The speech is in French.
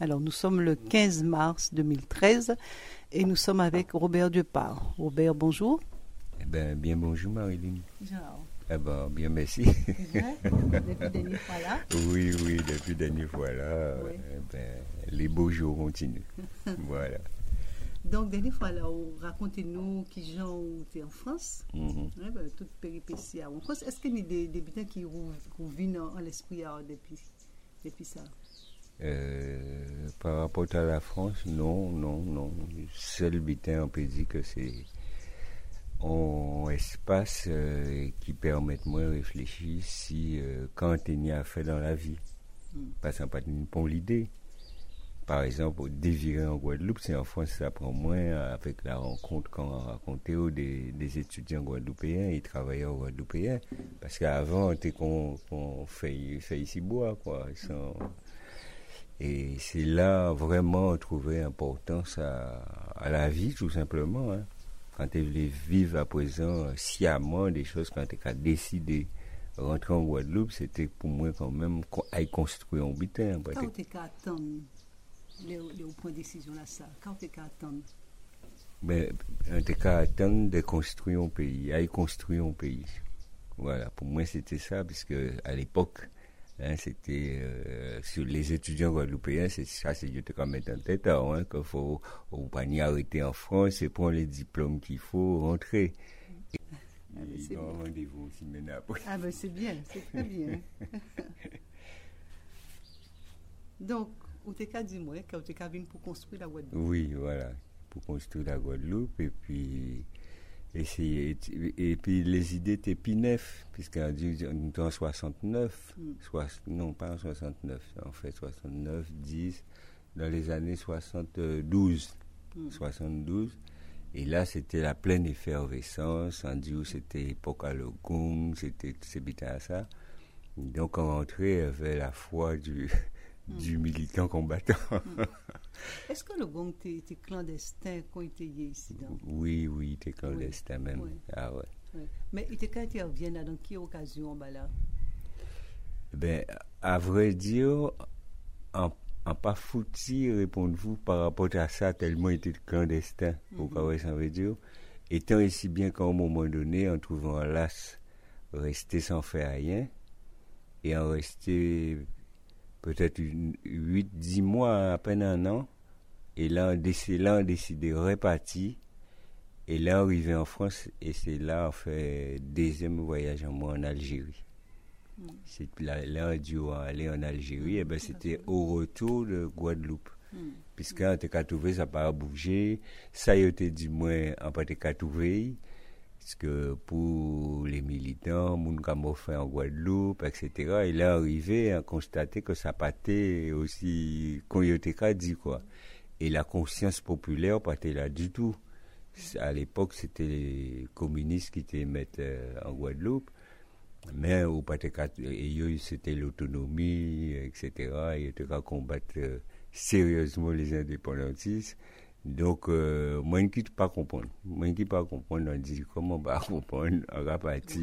Alors, nous sommes le 15 mars 2013 et nous sommes avec Robert Dieupart. Robert, bonjour. Eh ben, bien bonjour Marilyn. Genre. Eh ben, bien merci. Depuis la dernière fois là. Oui, depuis la dernière fois là, Oui. les beaux jours continuent. Voilà. Donc, dernière fois là, racontez-nous qui gens étaient en France, Mhm. toute péripétie en France. Est-ce qu'il y a des débutants qui reviennent en l'esprit depuis ça? Par rapport à la France, non. Seul bitin, on peut dire que c'est un espace qui permet de moi réfléchir si quand on y a fait dans la vie. Parce qu'on n'a pas une bonne idée. Par exemple, dévirer en Guadeloupe, c'est en France, ça prend moins avec la rencontre qu'on a raconté des étudiants guadeloupéens et travailleurs guadeloupéens. Parce qu'avant, on était qu'on fait ici bois, quoi. Et c'est là vraiment on trouvait importance à la vie, tout simplement. Hein. Quand tu voulais vivre à présent sciemment des choses, quand tu as décidé de rentrer en Guadeloupe, c'était pour moi quand même qu'on aille construire un bitin. Quand tu as attendre les points de décision là, ça, quand tu as attendre? Mais on a attendre de construire un pays, aille construire un pays. Voilà, pour moi c'était ça, puisque à l'époque, hein, c'était sur les étudiants guadeloupéens, c'est ça, c'est juste comme mettre en tête, hein, qu'il faut pas y arrêter en France et prendre les diplômes qu'il faut rentrer. Et non, rendez-vous aussi maintenant après. Ah ben c'est bien, c'est très bien. Donc, ou t'es qu'à dire moi, quand t'es qu'à venir pour construire la Guadeloupe. Oui, voilà, pour construire la Guadeloupe et puis essayer. Et puis les idées étaient pinefs, puisqu'on dit en 69, non pas en 69, en fait 69, 10, dans les années 72. 72. Et là, c'était la pleine effervescence. On dit où c'était époque à le gong, c'était à ça. Donc, on rentrait, il y avait la foi du militant combattant. Est-ce que le gong était clandestin quand il était ici? Oui, il était clandestin même. Oui. Ah ouais. Oui. Mais il était quand il revient là, dans quelle occasion là? Ben, à vrai dire, en pas foutu, répondez-vous par rapport à ça, tellement il était clandestin. Pourquoi ça veut dire? Étant aussi bien qu'à un moment donné, en trouvant un las, rester sans faire rien, et en rester peut-être 8-10 mois, à peine un an, et là, on décidé de repartir, et là, arrivé en France, et c'est là, on fait deuxième voyage en moi en Algérie. C'est là, on dû aller en Algérie, et ben c'était au retour de Guadeloupe. Puisqu'on t'a trouvé, ça n'a pas bougé, ça y a été du moins, on pas t'a trouvé, parce que pour les militants, moun comme fait en Guadeloupe, etc., il est arrivé à constater que ça n'a été aussi, qu'on y a dit, quoi. Et la conscience populaire n'a pas été là du tout. À l'époque, c'était les communistes qui étaient mettre en Guadeloupe. Mais au c'était l'autonomie, etc. Il était qu'à combattre sérieusement les indépendantistes. Donc, moi, je ne quitte pas comprendre. On dit comment on va comprendre en repartie.